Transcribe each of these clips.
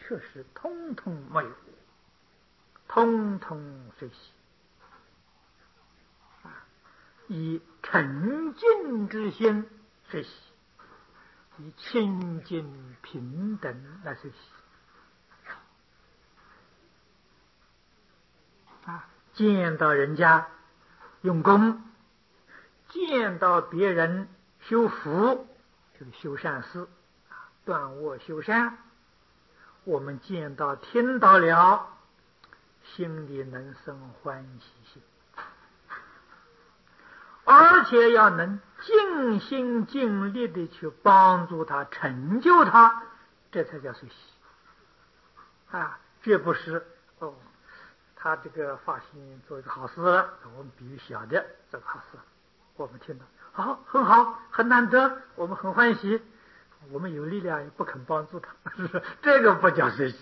确实通通没有，通通随喜。以沉静之心随喜，以清净平等来随喜。见到人家用功，见到别人修福，就是修善事，断恶修善，我们见到听到了，心里能生欢喜心，而且要能尽心尽力的去帮助他，成就他，这才叫随喜。这不是他这个发心做一个好事了，我们比喻小的这个好事，我们听到好，很好，很难得，我们很欢喜，我们有力量也不肯帮助他，这个不叫随喜。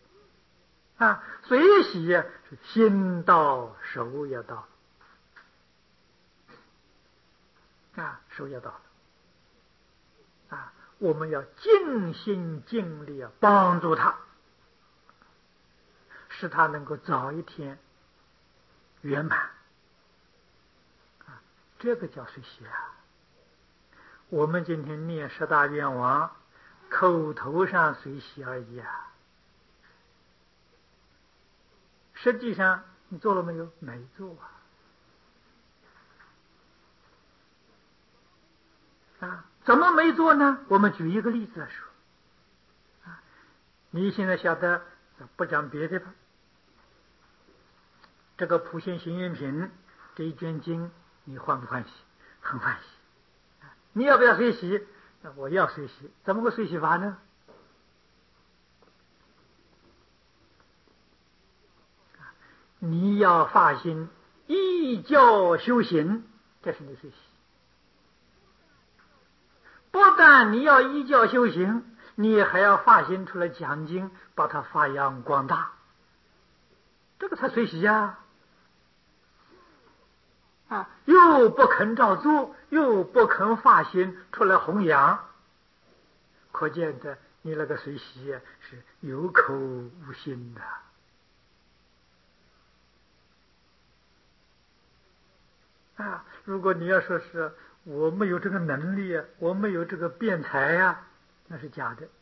随喜是心到手也到，手也到了，我们要尽心尽力帮助他，使他能够早一天圆满，这个叫随喜。我们今天念十大愿望，口头上随喜而已实际上你做了没有？没做怎么没做呢？我们举一个例子来说你现在晓得，不讲别的吧，这个普贤行愿品这一卷经，你欢不欢喜？很欢喜。你要不要随喜？我要随喜。怎么个随喜法呢？你要发心依教修行，这是你随喜。不但你要依教修行，你还要发心出来讲经，把它发扬光大，这个才随喜又不肯照做，又不肯发心出来弘扬，可见的你那个随喜是有口无心的如果你要说是我没有这个能力我没有这个辩才那是假的。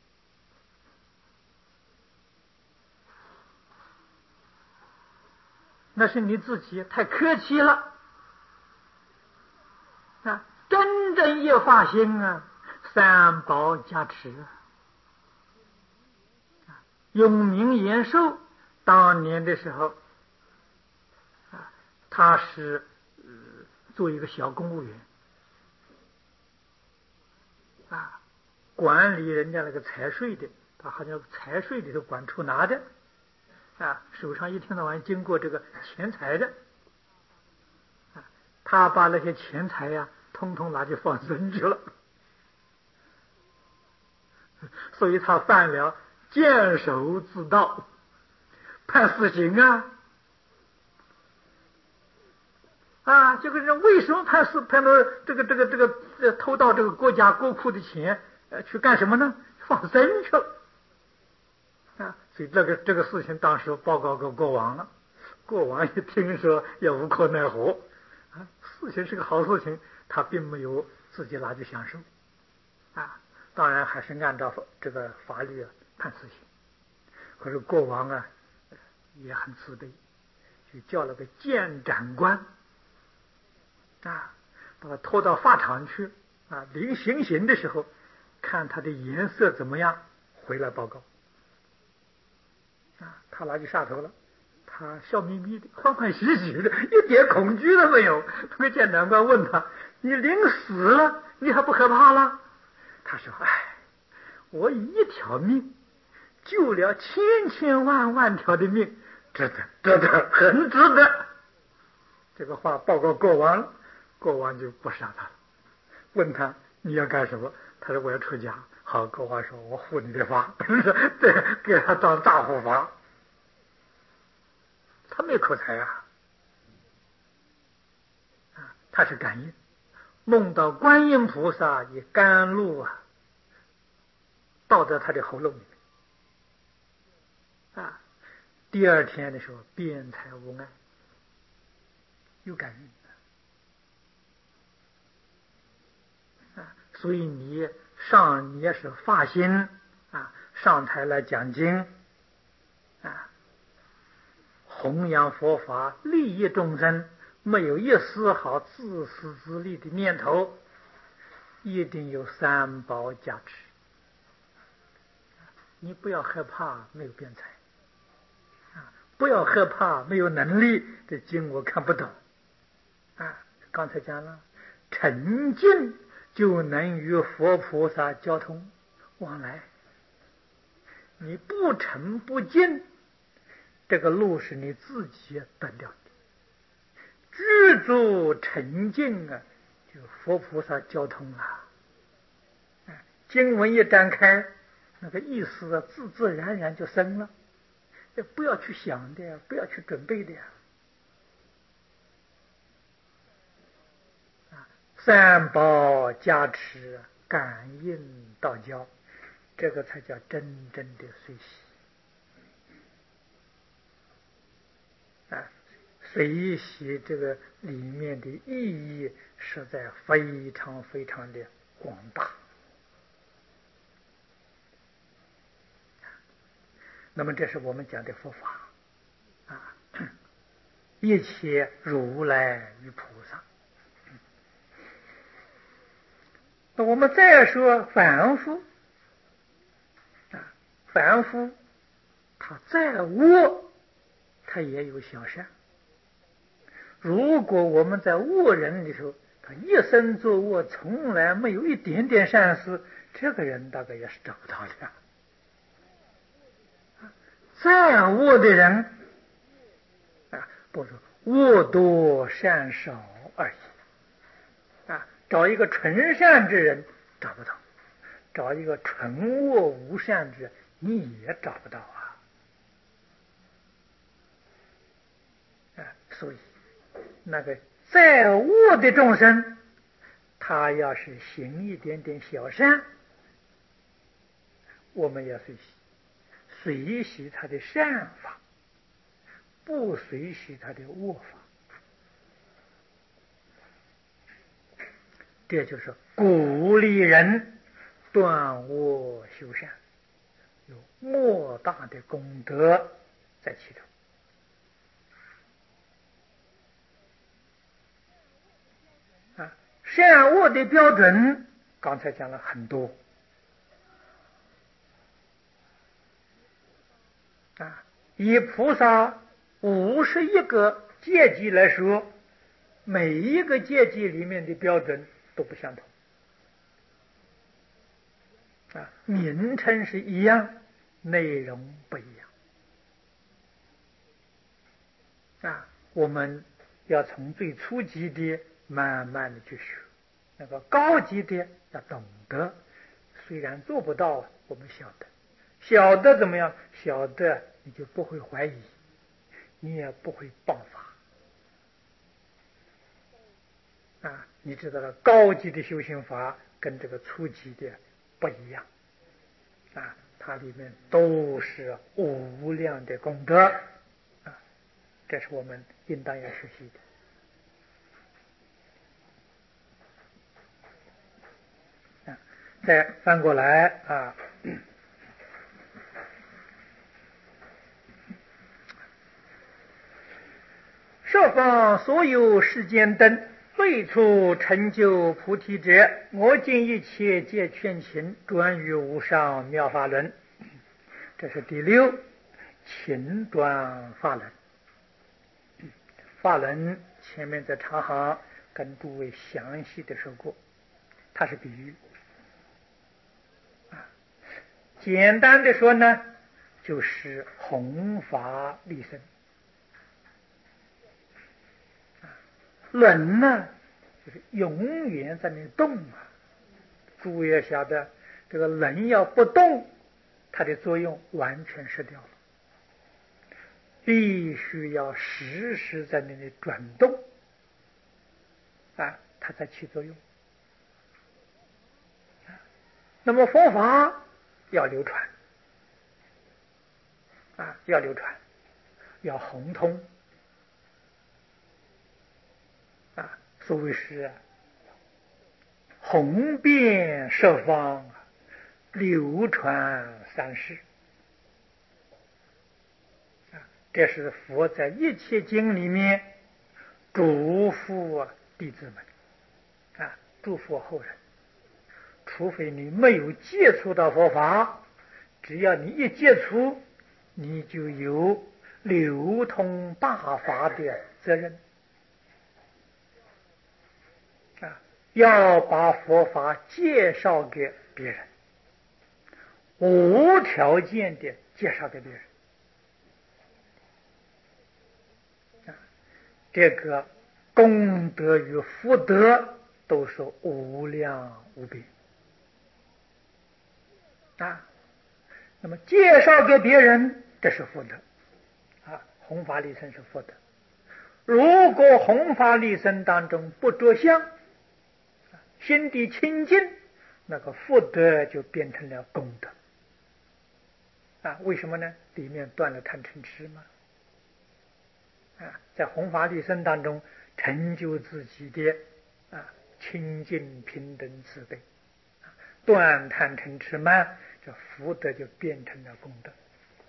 那是你自己太客气了真正一发心三宝加持永明延寿当年的时候他是做一个小公务员管理人家那个财税的，他好像财税里头管出纳的手上一天到晚经过这个钱财的他把那些钱财通通拿去放生去了，所以他犯了监守自盗，判死刑这个人为什么判到这个偷盗这个国家国库的钱去干什么呢？放生去了所以这个事情当时报告给国王了，国王一听说也无可奈何事情是个好事情，他并没有自己拿去享受当然还是按照这个法律判死刑。可是国王也很慈悲，就叫了个监斩官把他拖到法场去临行刑的时候，看他的颜色怎么样，回来报告他拿去杀头了，他笑眯眯的，欢欢喜喜的，一点恐惧都没有。那个监斩官问他：“你临死了，你还不害怕了？”他说：“我以一条命救了千千万万条的命，值得，很值得。”这个话报告国王了，国王就不杀他了，问他你要干什么？他说我要出家。好，国王说我护你的法，对，给他当大护法。他没口才他是感应，梦到观音菩萨以甘露倒在他的喉咙里面啊，第二天的时候辩才无碍，有感应啊。所以你也是发心啊，上台来讲经啊，弘扬佛法，利益众生，没有一丝毫自私自利的念头，一定有三宝加持。你不要害怕没有辩才啊，不要害怕没有能力，这经我看不懂啊。刚才讲了，沉静就能与佛菩萨交通往来。你不沉不静，这个路是你自己断掉的。具足沉静啊，就佛菩萨交通了。经文一展开，那个意思啊，自自然然就生了。不要去想的，不要去准备的呀。三宝加持，感应道交，这个才叫真正的随喜啊！随喜这个里面的意义实在非常非常的广大。那么这是我们讲的佛法啊，一切如来与菩萨。那我们再说凡夫啊，凡夫他再恶，他也有小善。如果我们在恶人里头，他一生作恶，从来没有一点点善事，这个人大概也是找不到的。再恶的人啊，不是恶多善少而已啊。找一个纯善之人找不到，找一个纯恶无善之人你也找不到啊。所以那个再恶的众生，他要是行一点点小善，我们要随喜他的善法，不随喜他的恶法。这就是鼓励人断恶修善，有莫大的功德在其中啊。善恶的标准刚才讲了很多啊。以菩萨51个阶级来说，每一个阶级里面的标准都不相同啊，名称是一样，内容不一样啊。我们要从最初级的慢慢的去学，那个高级的要懂得，虽然做不到，我们晓得怎么样？晓得你就不会怀疑，你也不会谤法啊。你知道了，高级的修行法跟这个初级的不一样啊，它里面都是无量的功德啊，这是我们应当要学习的啊。再翻过来啊，设方所有世间灯，最初成就菩提者，我今一切皆劝请，转于无上妙法轮。这是第6，请转法轮。法轮前面在长行跟诸位详细的说过，它是比喻啊。简单的说呢，就是弘法利生。轮呢，就是永远在那动啊。诸位要晓得，这个轮要不动，它的作用完全失掉了，必须要时时在那里转动啊，它才起作用。那么佛法要流传要流传，要宏通所谓是宏遍十方，流传三世。这是佛在一切经里面嘱咐弟子们嘱咐后人，除非你没有接触到佛法，只要你一接触，你就有流通大法的责任要把佛法介绍给别人，无条件的介绍给别人这个功德与福德都是无量无边那么介绍给别人，这是福德弘法利生是福德。如果弘法利生当中不着相，心地清净，那个福德就变成了功德为什么呢？里面断了贪嗔痴嘛在弘法利生当中成就自己的清净平等慈悲断贪嗔痴慢，这福德就变成了功德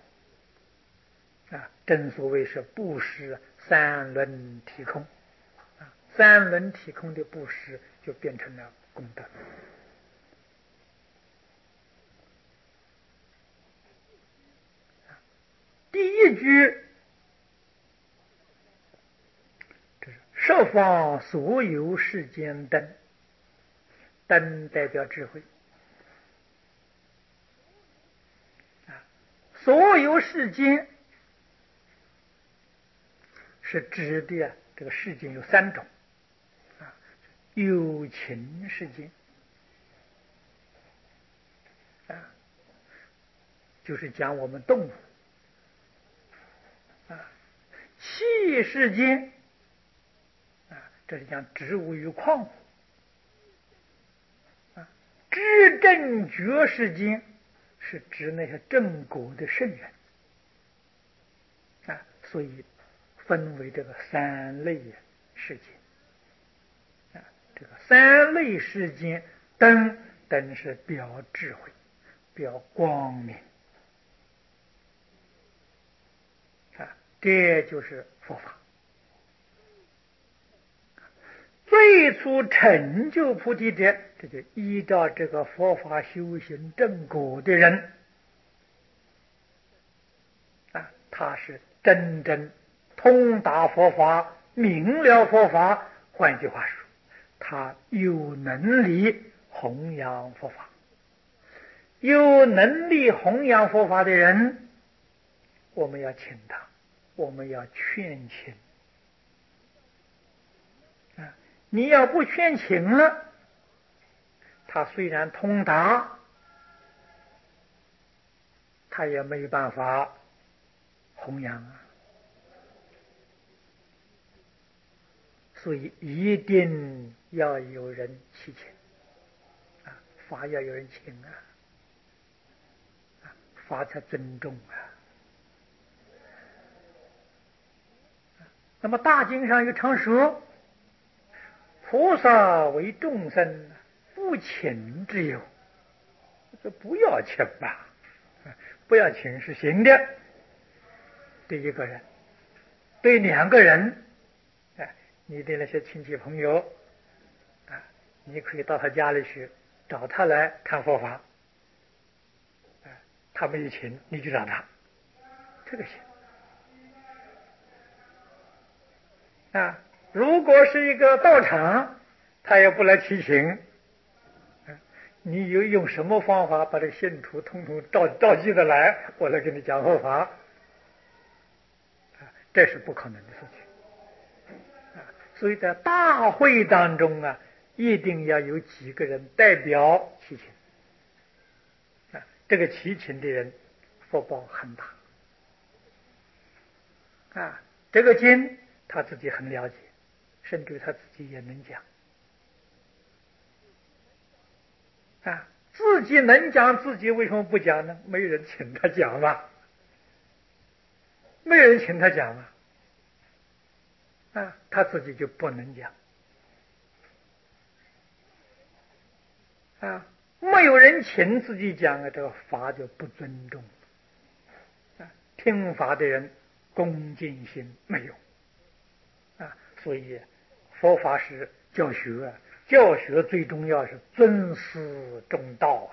正所谓是布施三轮体空三轮体空的布施就变成了功德第一句十方所有世间灯，灯代表智慧所有世间是指的这个世间有三种有情世间就是讲我们动物器世间这是讲植物与矿物知正觉世间是指那些正果的圣人所以分为这个三类世间这个三类世间，灯是表智慧，表光明这就是佛法。最初成就菩提者，这就依照这个佛法修行正果的人他是真正通达佛法，明了佛法，换句话说，他有能力弘扬佛法。有能力弘扬佛法的人，我们要请他，我们要劝请你要不劝请了，他虽然通达，他也没办法弘扬所以一定要有人去请法要有人请法才尊重那么大经上有常说，菩萨为众生不请之有，这不要请吧，不要请是行的。对一个人，对两个人，你的那些亲戚朋友你可以到他家里去找他来谈佛法他没有请，你就找他，这个行如果是一个道场，他也不来提醒你用什么方法把这个信徒统统召集的来，我来给你讲佛法这是不可能的事情所以在大会当中一定要有几个人代表祈请这个祈请的人福报很大这个经他自己很了解，甚至他自己也能讲自己能讲，自己为什么不讲呢？没人请他讲嘛没有人请他讲他自己就不能讲没有人请自己讲这个法就不尊重听法的人恭敬心没有所以佛法是教学教学最重要是尊师重道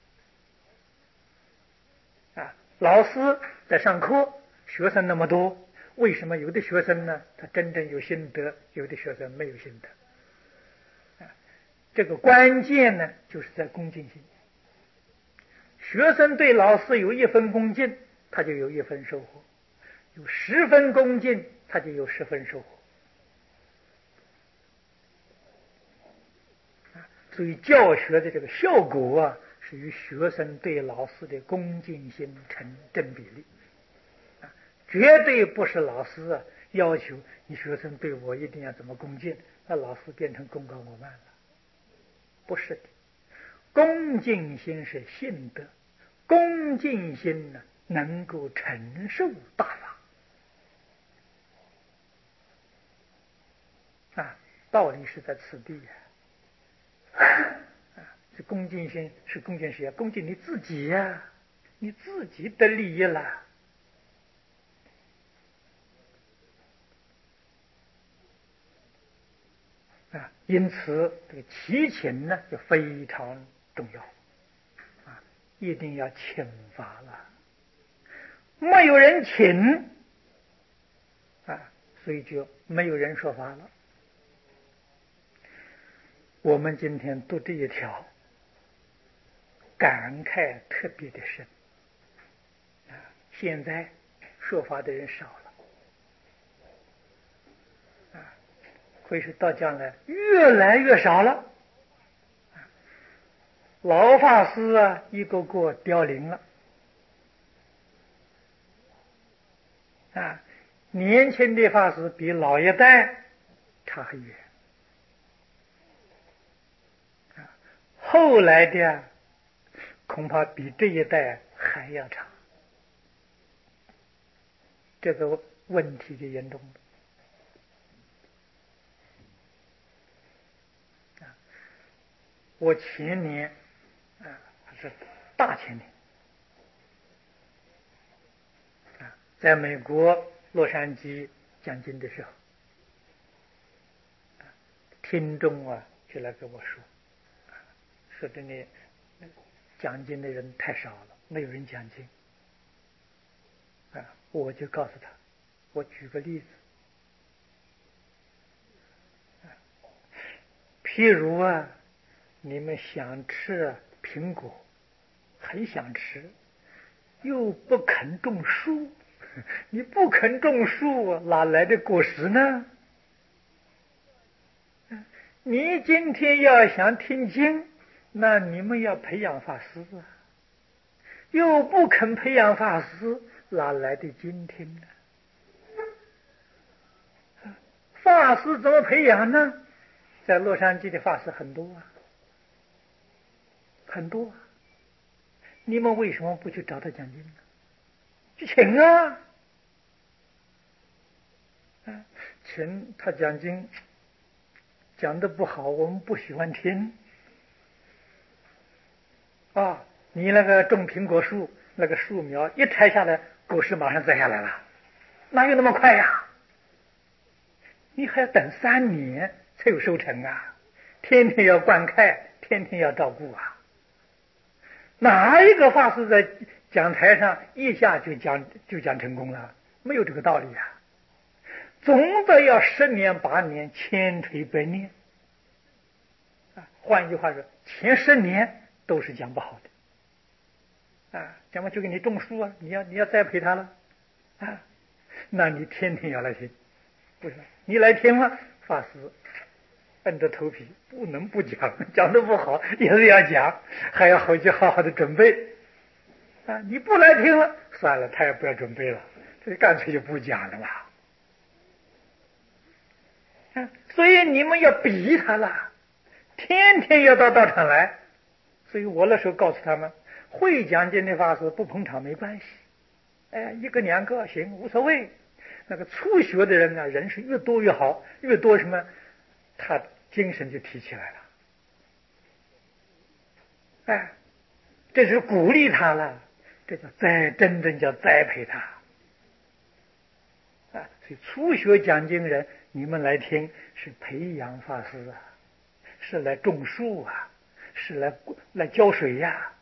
老师在上课，学生那么多，为什么有的学生呢他真正有心得，有的学生没有心得这个关键呢就是在恭敬心。学生对老师有1分恭敬，他就有1分收获；有10分恭敬，他就有10分收获所以教学的这个效果是与学生对老师的恭敬心成正比例绝对不是老师要求你学生对我一定要怎么恭敬，那老师变成功高我慢了。不是的，恭敬心是信德，恭敬心呢能够承受大法道理是在此地这恭敬心是恭敬谁恭敬你自己你自己的利益了因此这个祈请呢就非常重要一定要请法了。没有人请所以就没有人说法了。我们今天读这一条感慨特别的深现在说法的人少了会是到将来越来越少了老法师一个个凋零了年轻的法师比老一代差很远后来的恐怕比这一代还要差这个问题就严重了我前年还是大前年在美国洛杉矶讲经的时候听众就来跟我说这里讲经的人太少了，没有人讲经我就告诉他，我举个例子譬如你们想吃苹果，很想吃，又不肯种树，你不肯种树哪来的果实呢？你今天要想听经，那你们要培养法师又不肯培养法师，哪来的经听呢？法师怎么培养呢？在洛杉矶的法师很多很多你们为什么不去找他讲经呢？去请请他讲经讲得不好，我们不喜欢听你那个种苹果树，那个树苗一摘下来，果实马上摘下来了，哪有那么快呀？你还要等3年才有收成天天要灌溉，天天要照顾哪一个法师在讲台上一下就讲成功了？没有这个道理总得要10年8年，千锤百炼换一句话说，前10年都是讲不好的讲完就给你种树你要栽培它了那你天天要来听，不是你来听了，法师硬着头皮不能不讲，讲得不好也是要讲，还要回去好好的准备你不来听了，算了，他也不要准备了，这干脆就不讲了嘛所以你们要逼他了，天天要到道场来。所以我那时候告诉他们，会讲经的法师不捧场没关系一个两个行无所谓。那个初学的人呢，人是越多越好，越多什么，他精神就提起来了。这是鼓励他了，这叫真正叫栽培他。所以初学讲经人，你们来听是培养法师啊，是来种树啊，是来浇水呀。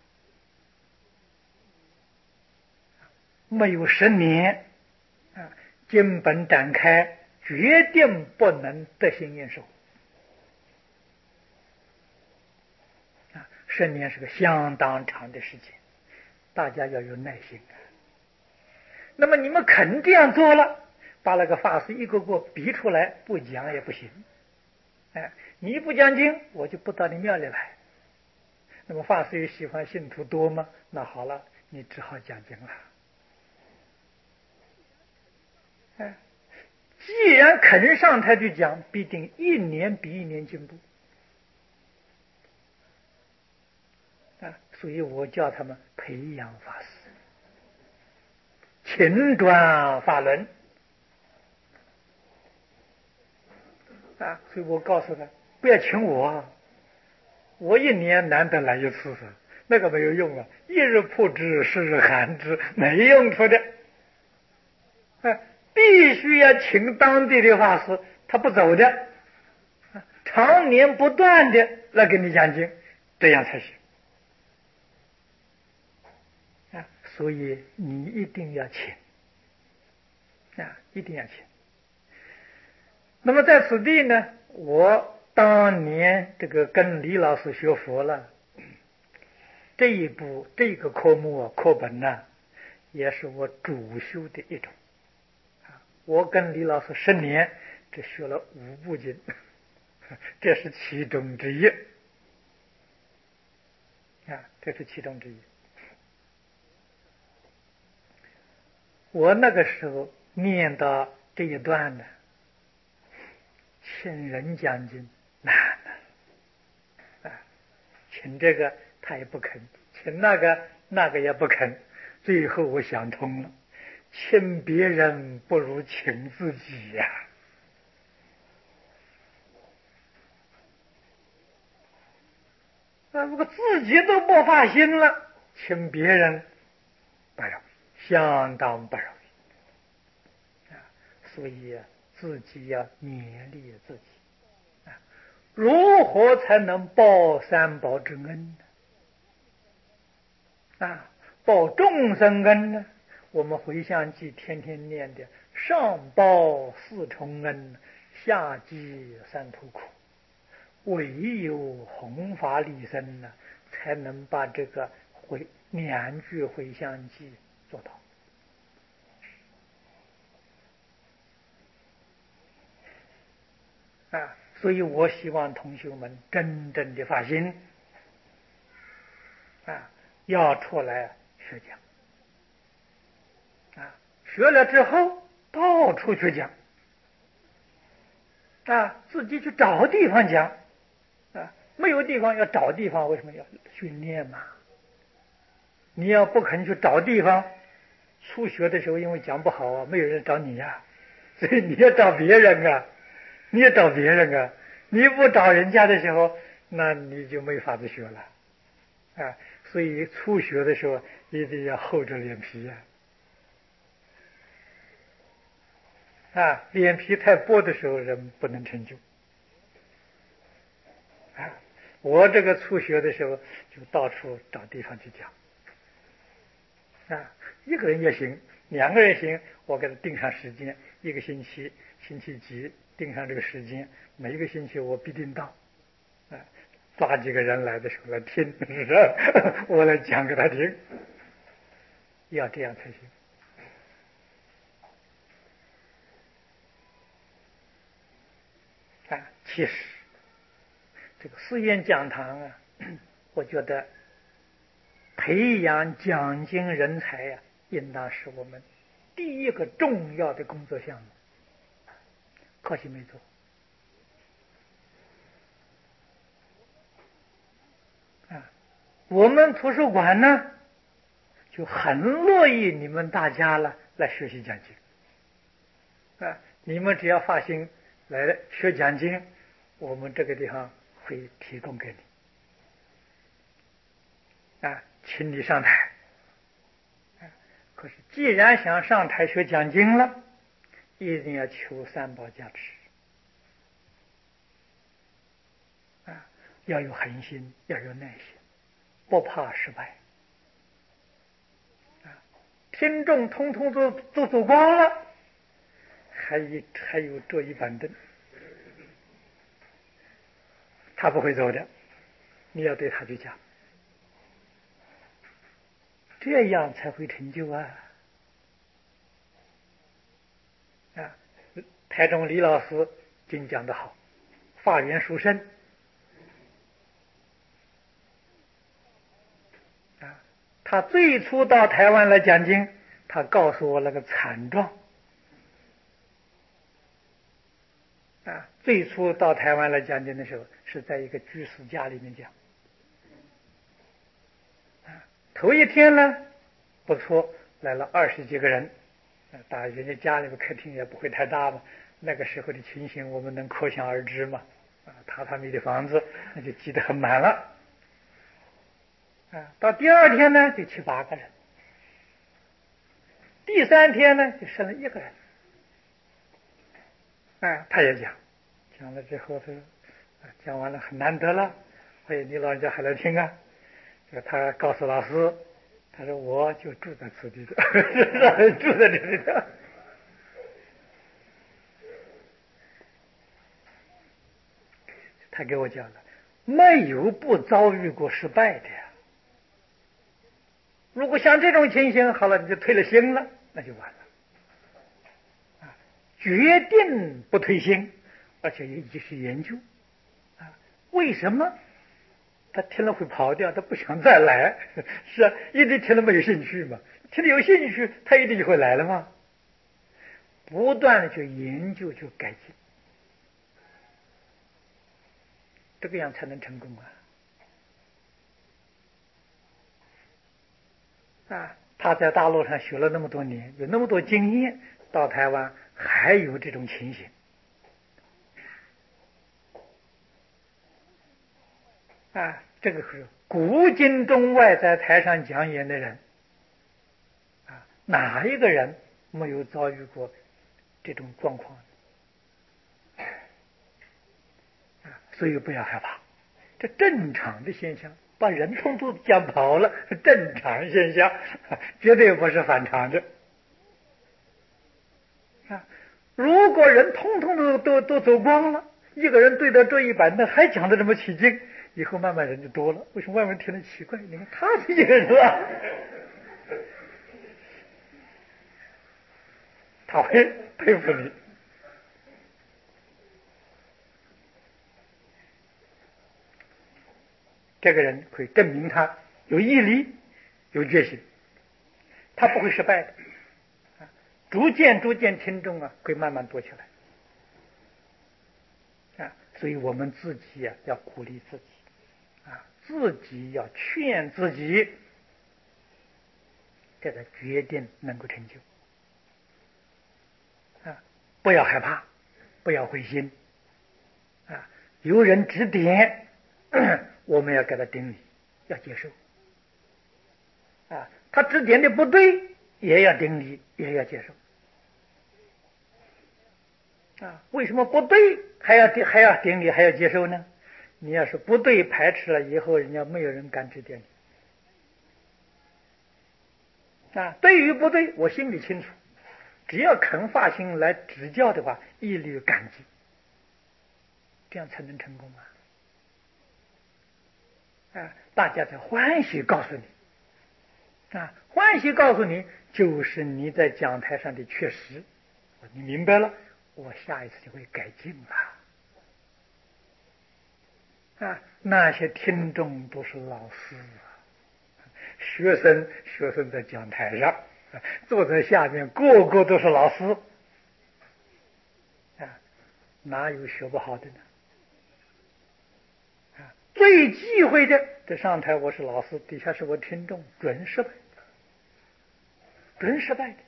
没有10年经本展开，决定不能得心应手。10年是个相当长的时间，大家要有耐心。那么你们肯这样做了，把那个法师一个个逼出来，不讲也不行。你不讲经，我就不到你庙里来。那么法师又喜欢信徒多吗？那好了，你只好讲经了。既然肯上台去讲，必定一年比一年进步。所以我叫他们培养法师，勤转法轮。所以我告诉他，不要请我，我1年难得来一次，那个没有用啊，一日破之，10日寒之，没用处的。必须要请当地的法师，他不走的，常年不断的来给你讲经，这样才行。所以你一定要请，一定要请。那么在此地呢，我当年这个跟李老师学佛了，这个科目课本呢，也是我主修的一种。我跟李老师10年，只学了5部经，这是其中之一。这是其中之一。我那个时候念到这一段呢，请人讲经难了，请这个他也不肯，请那个也不肯，最后我想通了，请别人不如请自己呀。如果自己都不发心了，请别人不容易，相当不容易。所以自己要勉励自己。如何才能报三宝之恩呢？报众生恩呢？我们回向记天天念的，上报4重恩，下济3途苦。唯有弘法利生呢，才能把这个2句回向记做到。所以我希望同学们真正的发心，要出来学讲，学了之后到处去讲，自己去找地方讲，没有地方要找地方，为什么要训练嘛？你要不肯去找地方，初学的时候因为讲不好啊，没有人找你呀，所以你要找别人啊。你也找别人啊，你不找人家的时候，那你就没法子学了，所以初学的时候一定要厚着脸皮脸皮太薄的时候人不能成就。我这个初学的时候就到处找地方去讲，一个人也行，2个人行，我给他定上时间，1个星期，星期几定上这个时间，每一个星期我必定到，抓几个人来的时候来听，我来讲给他听，要这样才行。其实这个寺院讲堂我觉得培养讲经人才应当是我们第一个重要的工作项目，可惜没做。我们图书馆呢， 就很乐意你们大家来学习讲经啊！你们只要发心来学讲经，我们这个地方会提供给你啊，请你上台。可是既然想上台学讲经了，一定要求三宝加持啊！要有恒心，要有耐心，不怕失败啊！听众通通都走光了，还有这一板凳，他不会走的，你要对他去讲，这样才会成就啊！啊，台中李老师经讲得好，法缘殊胜啊！他最初到台湾来讲经，他告诉我那个惨状啊！最初到台湾来讲经的时候，是在一个居士家里面讲啊。头一天呢，不错，来了20几个人，当然人家家里面客厅也不会太大嘛，那个时候的情形我们能可想而知嘛。啊，榻榻米的房子那就挤得很满了啊。到第二天呢，就7、8个人，第3天呢，就剩了1个人。啊，他也讲了之后，他讲完了很难得了，哎，你老人家还来听啊？他告诉老师，他说我就住在此地的，住在这里的。他给我讲了，没有不遭遇过失败的呀。如果像这种情形，好了，你就退了心了，那就完了。啊，决定不退心，而且也继续研究。啊，为什么？他听了会跑掉，他不想再来。是啊，一直听了没有兴趣嘛，听了有兴趣，他一定就会来了嘛。不断的去研究，去改进，这个样才能成功啊！啊，他在大陆上学了那么多年，有那么多经验，到台湾还有这种情形啊！这个是古今中外在台上讲演的人啊，哪一个人没有遭遇过这种状况啊？所以不要害怕，这正常的现象。把人通通讲跑了，正常现象，绝对不是反常的啊！如果人通通都走光了，一个人对着这一板凳还讲得这么起劲，以后慢慢人就多了。为什么外面听得奇怪？你看他是一个人啊，他会佩服你。这个人可以证明他有毅力、有决心，他不会失败的。逐渐听众会慢慢多起来啊！所以我们自己要鼓励自己啊，自己要劝自己，这个决定能够成就啊！不要害怕，不要灰心啊！有人指点，我们要给他顶礼，要接受啊！他指点的不对，也要顶礼，也要接受啊！为什么不对还要顶礼还要接受呢？你要是不对排斥了，以后人家没有人敢指点你啊！对与不对，我心里清楚，只要肯发心来指教的话，一律感激，这样才能成功啊！大家才欢喜告诉你啊，欢喜告诉你，就是你在讲台上的确实，你明白了，我下一次就会改进了啊！那些听众都是老师学生在讲台上，坐在下面个个都是老师啊，哪有学不好的呢？啊，最忌讳的，这上台我是老师，底下是我听众，准是准失败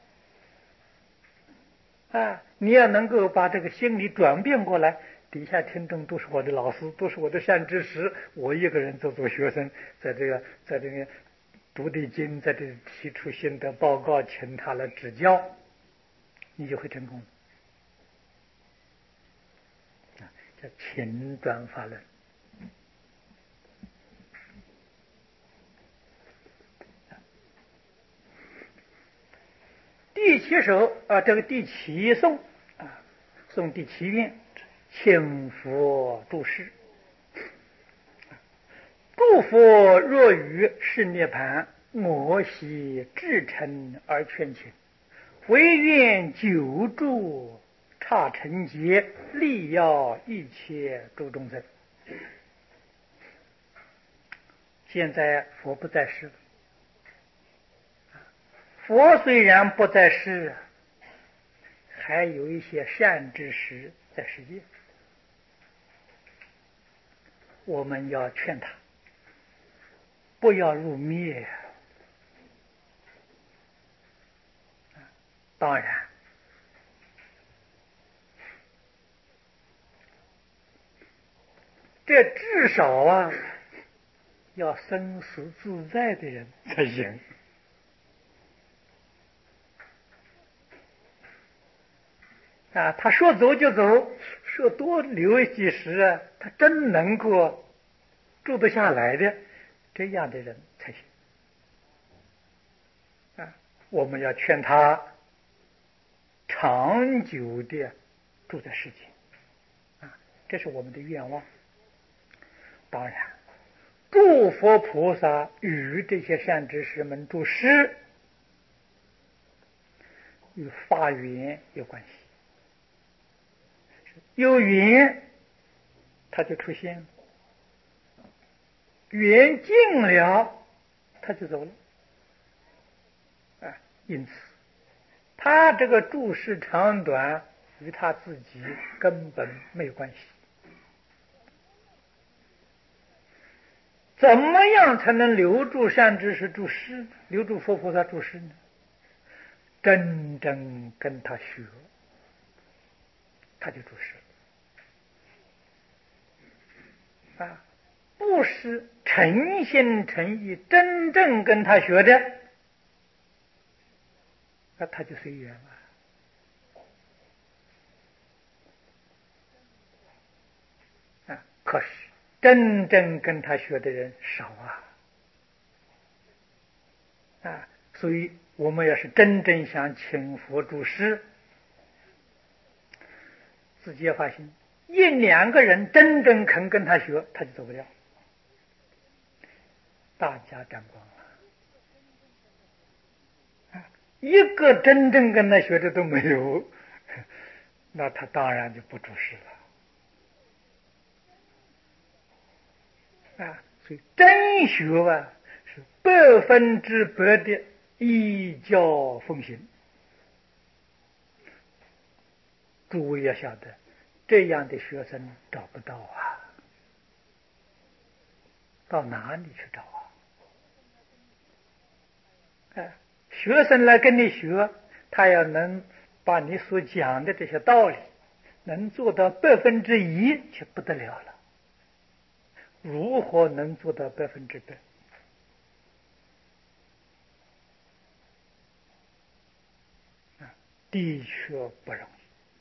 的。啊，你要能够把这个心理转变过来，底下听众都是我的老师，都是我的善知识，我一个人做学生，在这个读的经，在这里提出心得报告，请他来指教，你就会成功。叫勤转法轮。第七首啊，这个第七颂啊，颂第七遍，请佛住世。诸佛若于是涅盘，我悉至诚而劝请，唯愿久住刹尘劫，利要一切诸众生。现在佛不在世了，佛虽然不在世，还有一些善知识在世界，我们要劝他不要入灭。当然，这至少啊，要生死自在的人才行。啊，他说走就走，说多留几时啊，他真能够住得下来的，这样的人才行。啊，我们要劝他长久的住在世间，啊，这是我们的愿望。当然，诸佛菩萨与这些善知识们住世，与发缘有关系。有缘，他就出现了；缘尽了，他就走了。啊，因此，他这个住世长短与他自己根本没有关系。怎么样才能留住善知识住世，留住佛菩萨住世呢？真正跟他学，他就住世了。啊，不是诚心诚意真正跟他学的，那他就随缘了。啊，可是真正跟他学的人少啊，所以我们要是真正想请佛住世，自己要发心，一两个人真正肯跟他学，他就走不了。大家沾光了，一个真正跟他学的都没有，那他当然就不住世了。啊，所以真学啊，是100%的依教奉行。诸位要晓得，这样的学生找不到啊，到哪里去找啊？学生来跟你学，他要能把你所讲的这些道理能做到100%，就不得了了。如何能做到100%？的确不容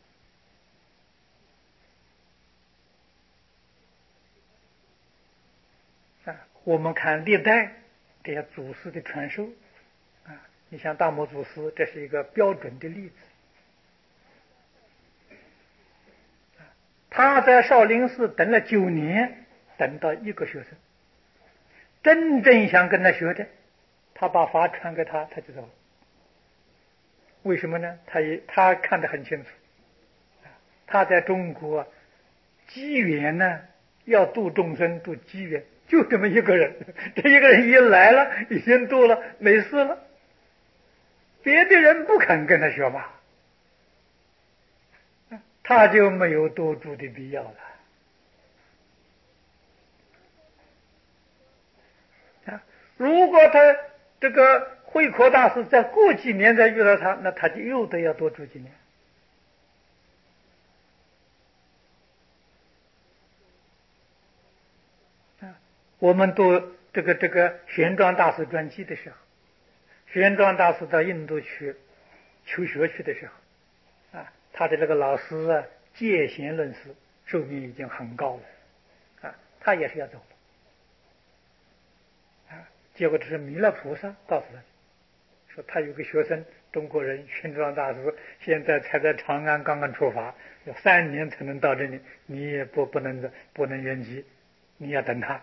易。我们看历代这些祖师的传授，你像大摩祖师，这是一个标准的例子。他在少林寺等了9年，等到一个学生，真正想跟他学的，他把法传给他，他就走了。为什么呢？他看得很清楚，他在中国机缘呢，要度众生，度机缘，就这么一个人，这一个人已经来了，已经度了，没事了，别的人不肯跟他学嘛，他就没有多住的必要了。如果他这个慧可大师再过几年再遇到他，那他就又得要多住几年。我们读这个玄奘大师传记的时候，玄奘大师到印度去求学去的时候，他的这个老师戒贤论师寿命已经很高了，他也是要走了，结果这是弥勒菩萨告诉他，说他有个学生中国人玄奘大师，现在才在长安刚刚出发，要3年才能到这里，你也不能圆寂，你要等他。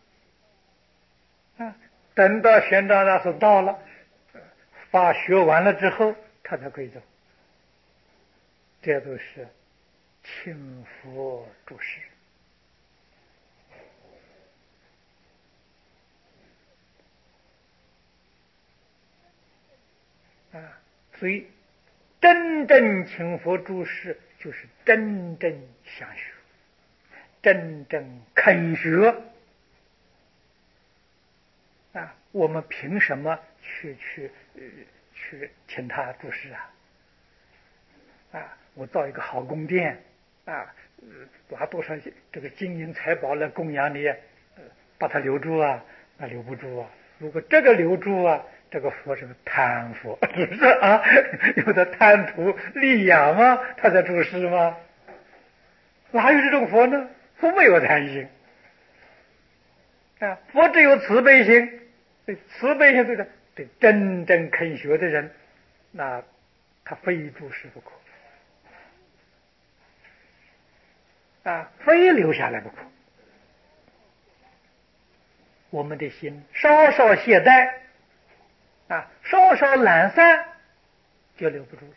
等到玄奘大师到了，法学完了之后，他才可以走。这都是请佛注释所以真正请佛注释就是真正想学，真正肯学。我们凭什么去请他注释我造一个好宫殿拿多少这个金银财宝来供养你，把它留住那留不住如果这个留住这个佛是个贪佛，是不是有的贪图利养吗？他在注释吗？哪有这种佛呢？佛没有贪心佛只有慈悲心。慈悲心对真正肯学的人，那他非注释不可非留下来不可。我们的心稍稍懈怠稍稍懒散，就留不住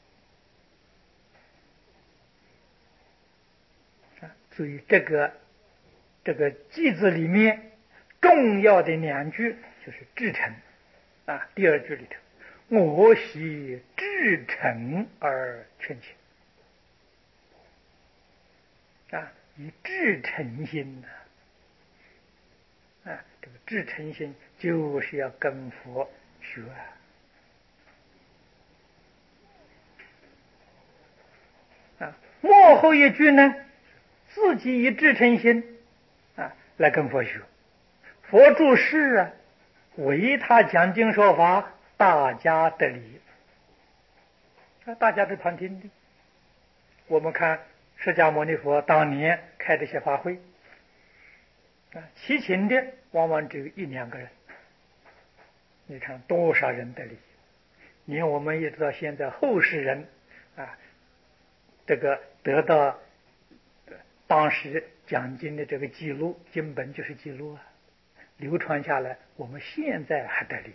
了所以这个偈子里面重要的2句就是至诚第2句里头，我悉至诚而劝请以至诚心这个至诚心就是要跟佛学末后一句呢，自己以至诚心来跟佛学。佛注释为他讲经说法，大家得利大家都旁听的。我们看释迦牟尼佛当年开这些法会齐请的往往只有1-2个人，你看多少人得利。连我们一直到现在后世人这个得到当时讲经的这个记录，经本就是记录流传下来，我们现在还得利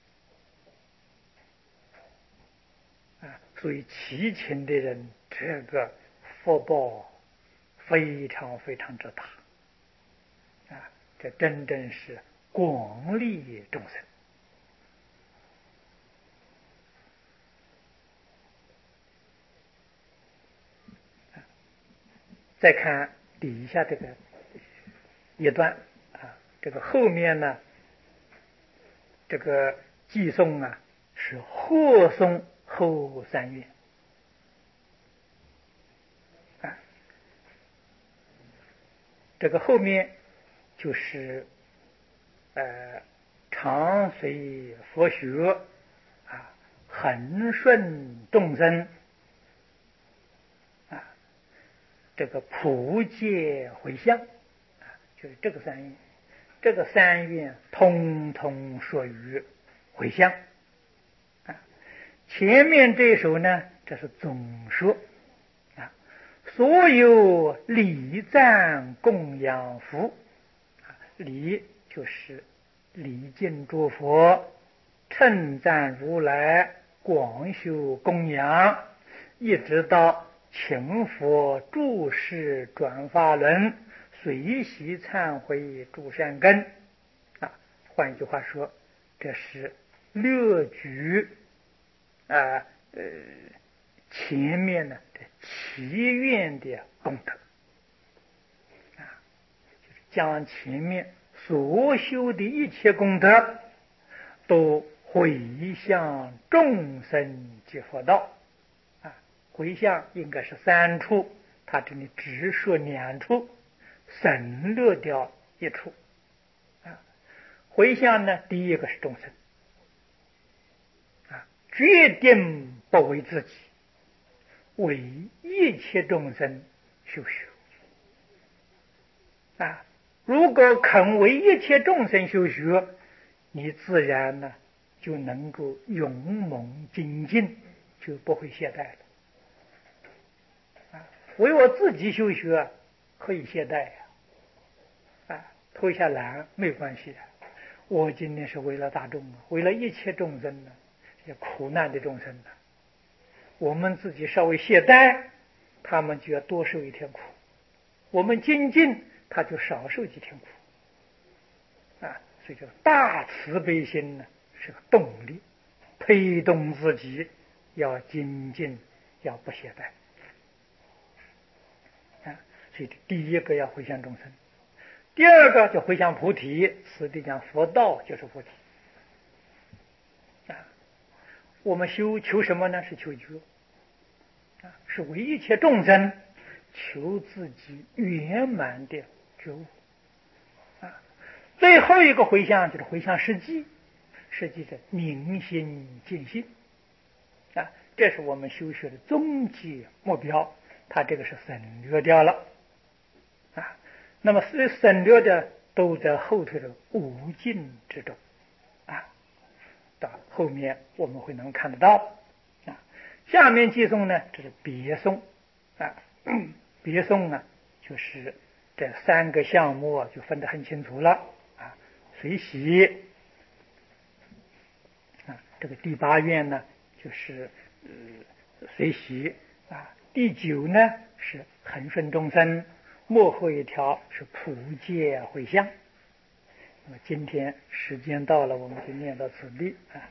所以齐请的人这个福报非常非常之大这真正是广利众生再看底下这个一段这个后面呢，这个偈颂是或颂后3愿这个后面就是常随佛学恒顺众生这个普皆回向就是这个3愿。这个3愿通通属于回向前面这首呢，这是总说所有礼赞供养福礼就是礼敬诸佛，称赞如来，广修供养，一直到请佛注释转法轮，随喜忏悔诸善根换一句话说，这是略举前面呢这祈愿的功德就是将前面所修的一切功德都回向众生及佛道。回向应该是3处，他这里只说2处，省略掉1处。回向呢，第一个是众生，决定不为自己，为一切众生修学。如果肯为一切众生修学，你自然呢就能够勇猛精进，就不会懈怠了。为我自己修学可以懈怠偷下懒没关系我今天是为了大众为了一切众生这些苦难的众生我们自己稍微懈怠，他们就要多受一天苦；我们精进，他就少受几天苦。所以这个大慈悲心呢是个动力，推动自己要精进，要不懈怠。所以第一个要回向众生，第二个就回向菩提。实际上佛道就是菩提。我们求什么呢？是求觉，是为一切众生求自己圆满的觉悟。最后一个回向就是回向实际，实际是明心见性。这是我们修学的终极目标，它这个是省略掉了。那么省略的都在后头的无尽之中。到后面我们会能看得到。下面寄颂呢，这是别颂。别颂呢，就是这3个项目就分得很清楚了。随喜这个第8愿呢，就是随喜第9呢是恒顺众生，末后一条是普界回向。那么今天时间到了，我们就念到此地